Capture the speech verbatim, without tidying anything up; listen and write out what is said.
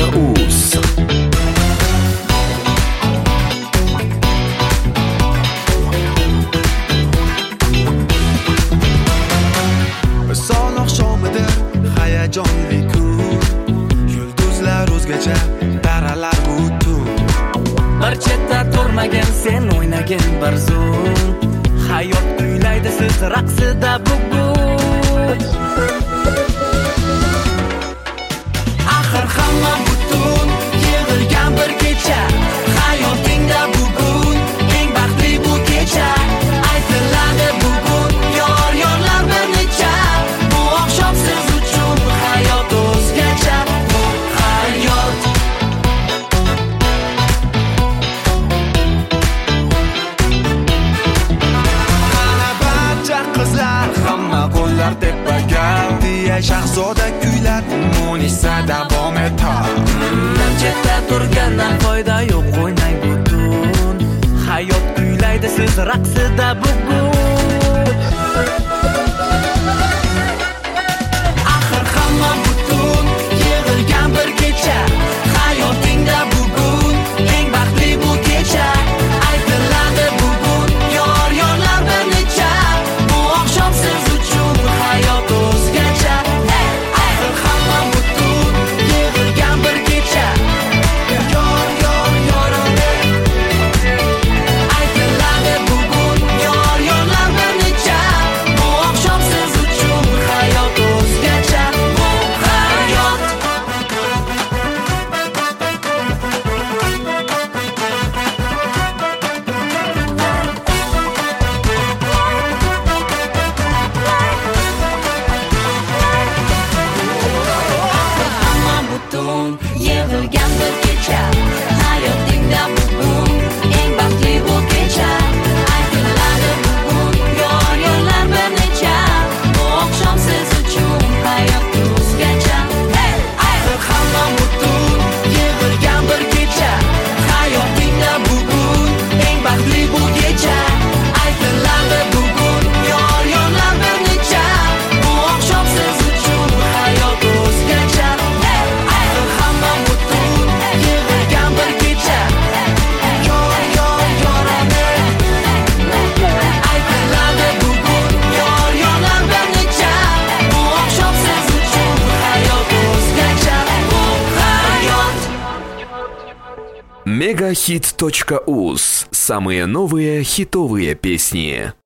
uz. Son oqshomidir hayajonli kun, yulduzlar o'zgacha, daralar butun. Bir chetda turmagin sen o'ynagin bir zum. Hayot kuylaydi siz raqsida bugun. Axir hamma butun, yig'ilgan bir kecha. Hayotingda bugun eng baxtli bu kecha. Aytiladi bugun yor yorlar bir necha. Bu oqshom siz uchun hayot o'zgacha. Bu hayot. Mana barcha qizlar hamma qo'llar tepaga, deya shahzoda kuylar Munisa davom etar. Chetda turgandan foyda yo'q, o'ynang butun. Hayot kuylaydi siz raqsida bugun. Axir hamma butun, yig'ilgan bir kecha. Hayotingda bugun eng baxtli bu kecha. Aytiladi bugun yor yorlar bir necha. Bu oqshom siz uchun hayot o'zgacha. Axir hamma butun, yig'ilgan bir kecha. Yor yor yorlar. Aytiladi bugun yor yorlar bir necha. Bu oqshom siz uchun hayot o'zgacha. Bu hayot. Hamma butun, yig'ilgan bir kecha. Hayotingda bugun eng baxtli bu kecha. Aytiladi bugun yor yorlar bir necha. Bu oqshom siz uchun hayot o'zgacha. Axir hamma butun, yig'ilgan bir kecha. Hayotingda bugun eng baxtli bu kecha. Aytiladi bugun yor yorlar bir necha. Bu oqshom siz uchun hayot o'zgacha. Axir hamma butun, yig'ilgan bir kecha. Yor yor yoradi. Aytiladi bugun yor yorlar bir necha. Bu oqshom siz uchun hayot o'zgacha. Bu hayot. мегахит точка уз. Самые новые хитовые песни.